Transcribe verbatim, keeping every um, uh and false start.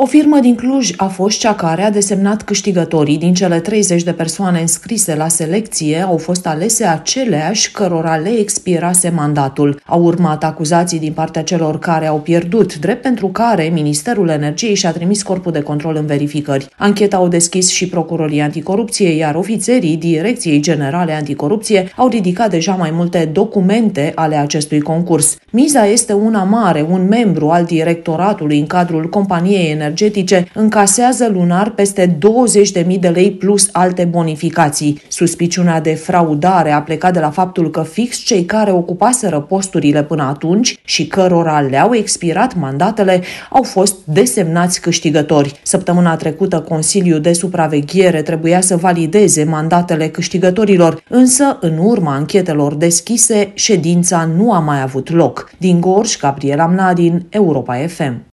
O firmă din Cluj a fost cea care a desemnat câștigătorii. Din cele treizeci de persoane înscrise la selecție, au fost alese aceleași cărora le expirase mandatul. Au urmat acuzații din partea celor care au pierdut, drept pentru care Ministerul Energiei și-a trimis corpul de control în verificări. Ancheta au deschis și procurorii anticorupție, iar ofițerii Direcției Generale Anticorupție au ridicat deja mai multe documente ale acestui concurs. Miza este una mare. Un membru al directoratului în cadrul companiei energetice încasează lunar peste douăzeci de mii de lei plus alte bonificații. Suspiciunea de fraudare a plecat de la faptul că fix cei care ocupaseră posturile până atunci și cărora le-au expirat mandatele au fost desemnați câștigători. Săptămâna trecută, Consiliul de Supraveghere trebuia să valideze mandatele câștigătorilor, însă, în urma anchetelor deschise, ședința nu a mai avut loc. Din Gorj, Gabriela Mnadin, Europa F M.